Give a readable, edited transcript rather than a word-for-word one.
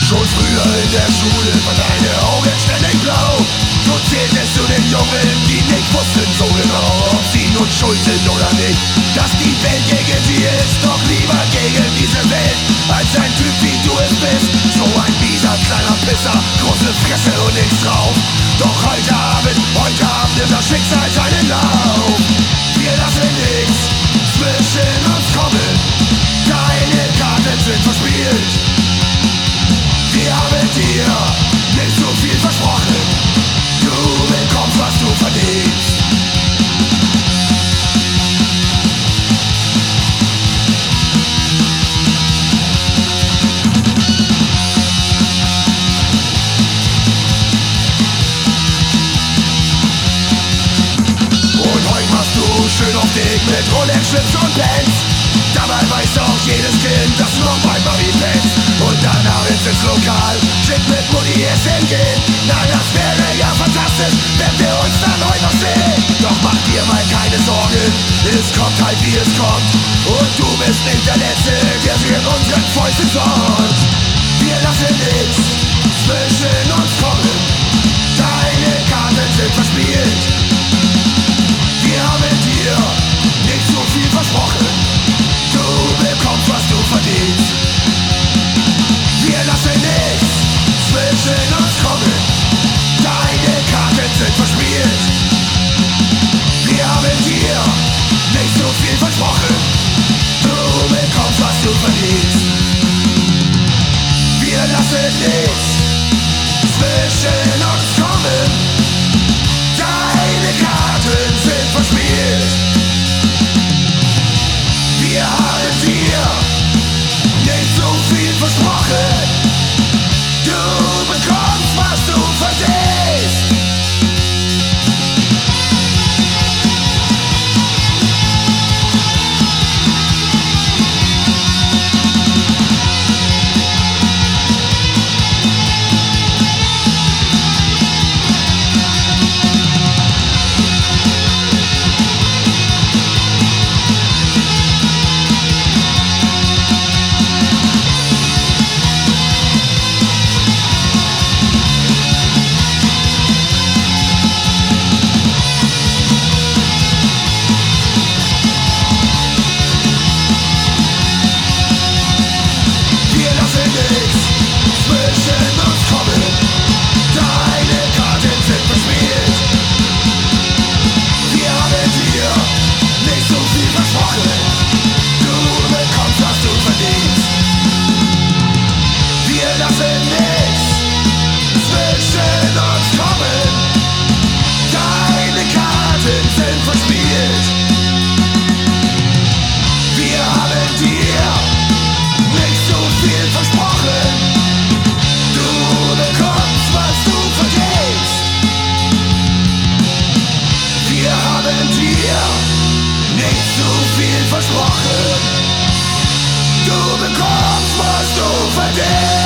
Schon früher in der Schule waren deine Augen ständig blau. Du zähltest zu den Jungen, die nicht wussten so genau, ob sie nun schuld sind oder nicht, dass die Welt gegen sie ist. Doch lieber gegen diese Welt, als ein Typ wie du es bist. So ein mieser kleiner Pisser, große Fresse und nichts drauf. Doch heute Abend nimmt das Schicksal seinen Lauf. Wir lassen nichts zwischen uns kommen, deine Karten sind verspielt. Wir haben dir nicht so viel versprochen, du bekommst, was du verdienst. Und heute machst du schön auf dich mit Rolex, Schlips und Benz. Dabei weiß doch jedes Kind, dass du noch bei Mami pennst. Und dann abends ins Lokal, schick mit Mutti essen gehen. Na, das wäre ja fantastisch, wenn wir uns dann heute noch sehen. Doch mach dir mal keine Sorgen, es kommt halt wie es kommt. Und du bist nicht der Letzte, der sich in unseren Fäusten sorgt. Wir lassen nichts zwischen uns kommen, deine Karten sind verspielt. Wir haben dir nicht so viel versprochen, du bekommst, was du verdienst. Wir lassen nichts zwischen uns kommen, deine Karten sind verspielt. Wir haben dir nicht so viel versprochen, du bekommst, was du verdienst. Wir lassen nichts zwischen uns kommen, deine Karten sind verspielt. Wir haben dir nicht so viel versprochen, du bekommst, was du verdienst. Versprochen, du bekommst, was du verdienst.